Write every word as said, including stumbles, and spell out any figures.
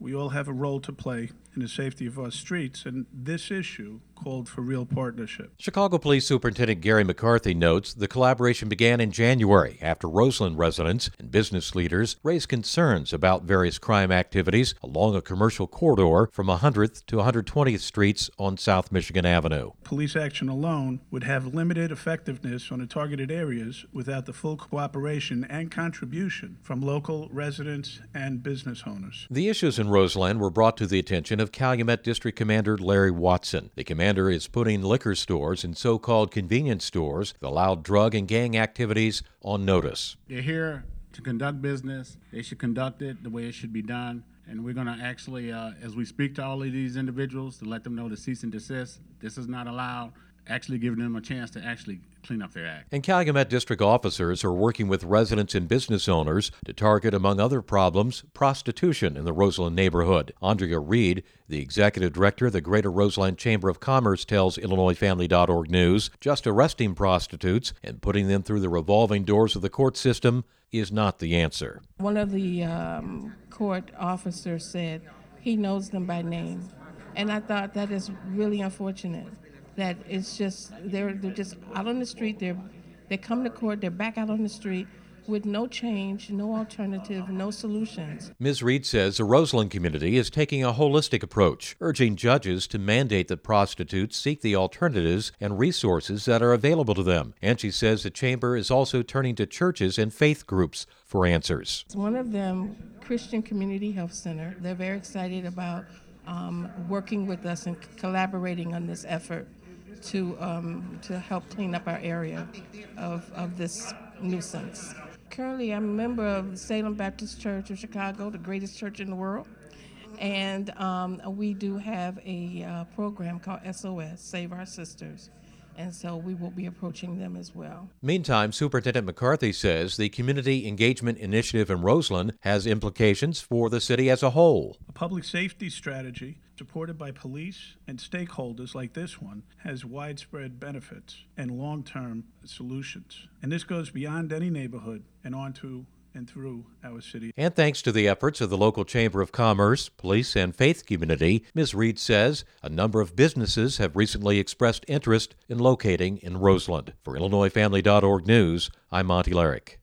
We all have a role to play in the safety of our streets, and this issue called for real partnership. Chicago Police Superintendent Gary McCarthy notes the collaboration began in January after Roseland residents and business leaders raised concerns about various crime activities along a commercial corridor from one hundredth to one hundred twentieth Streets on South Michigan Avenue. Police action alone would have limited effectiveness on the targeted areas without the full cooperation and contribution from local residents and business owners. The issues in Roseland were brought to the attention of Calumet District Commander Larry Watson. The commander is putting liquor stores and so-called convenience stores that allow drug and gang activities on notice. They're here to conduct business. They should conduct it the way it should be done. And we're going to actually, uh, as we speak to all of these individuals, to let them know to cease and desist. This is not allowed. Actually giving them a chance to actually clean up their act. And Calumet District officers are working with residents and business owners to target, among other problems, prostitution in the Roseland neighborhood. Andrea Reed, the executive director of the Greater Roseland Chamber of Commerce, tells Illinois Family dot org News, just arresting prostitutes and putting them through the revolving doors of the court system is not the answer. One of the um, court officers said he knows them by name, and I thought that is really unfortunate. That it's just they're they're just out on the street. They're they come to court. They're back out on the street with no change, no alternative, no solutions. Miz Reed says the Roseland community is taking a holistic approach, urging judges to mandate that prostitutes seek the alternatives and resources that are available to them. And she says the chamber is also turning to churches and faith groups for answers. One of them, Christian Community Health Center, they're very excited about um, working with us and collaborating on this effort to um, to help clean up our area of, of this nuisance. Currently, I'm a member of the Salem Baptist Church of Chicago, the greatest church in the world, and um, we do have a uh, program called S O S, Save Our Sisters, and so we will be approaching them as well. Meantime, Superintendent McCarthy says the Community Engagement Initiative in Roseland has implications for the city as a whole. A public safety strategy supported by police and stakeholders like this one has widespread benefits and long-term solutions. And this goes beyond any neighborhood and onto and through our city. And thanks to the efforts of the local Chamber of Commerce, police, and faith community, Miz Reed says a number of businesses have recently expressed interest in locating in Roseland. For Illinois Family dot org News, I'm Monty Larrick.